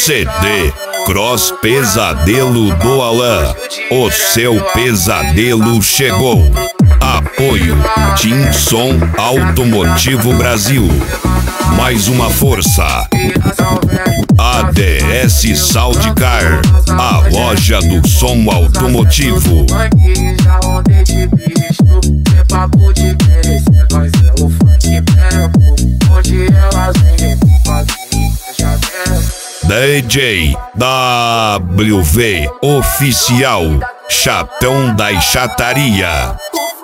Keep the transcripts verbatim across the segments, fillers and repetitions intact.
C D Cross Pesadelo do Alan. O seu pesadelo chegou. Apoio Team Som Automotivo Brasil. Mais uma força. A D S Soundcar, a loja do som automotivo. D J W V Oficial, Chatão da Chataria.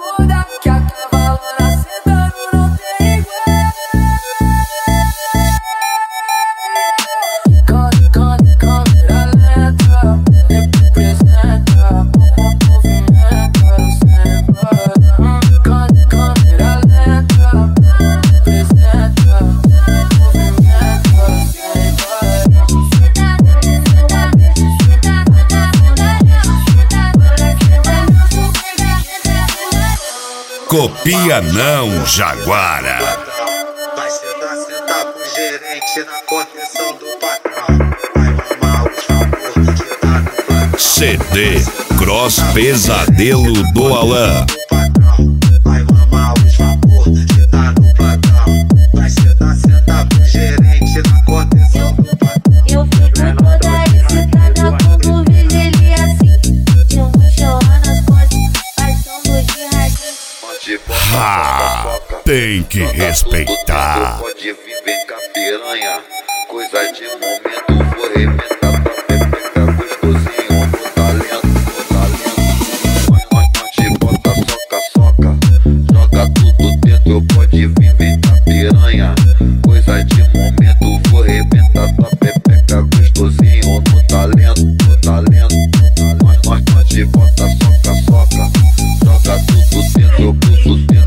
Copia não, Jaguara. Vai sentar, sentar pro gerente na contenção do patrão. Vai mamar os favores que tá no plano. C D Cross Pesadelo do Alan. Vai mamar os favores que tá no plantão. Vai sentar, sentar pro gerente na contenção do patrão. Eu fico toda excitada quando vejo ele assim. Eu vou chorar nas costas, faz som do radinho. Ah, tem que respeitar. Pode vir, vem cá, piranha. Coisa de momento, vou rebentar pra pepeca gostosinho no talento, no talento. Onde bota soca, soca, joga tudo dentro. Pode vir, vem cá, piranha. Coisa de momento, vou rebentar pra pepeca gostosinho no talento, no talento. Onde bota soca, soca, joga tudo dentro, tudo dentro.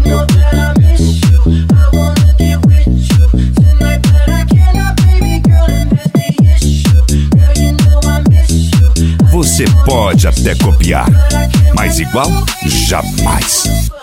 Você pode até copiar, mas igual jamais.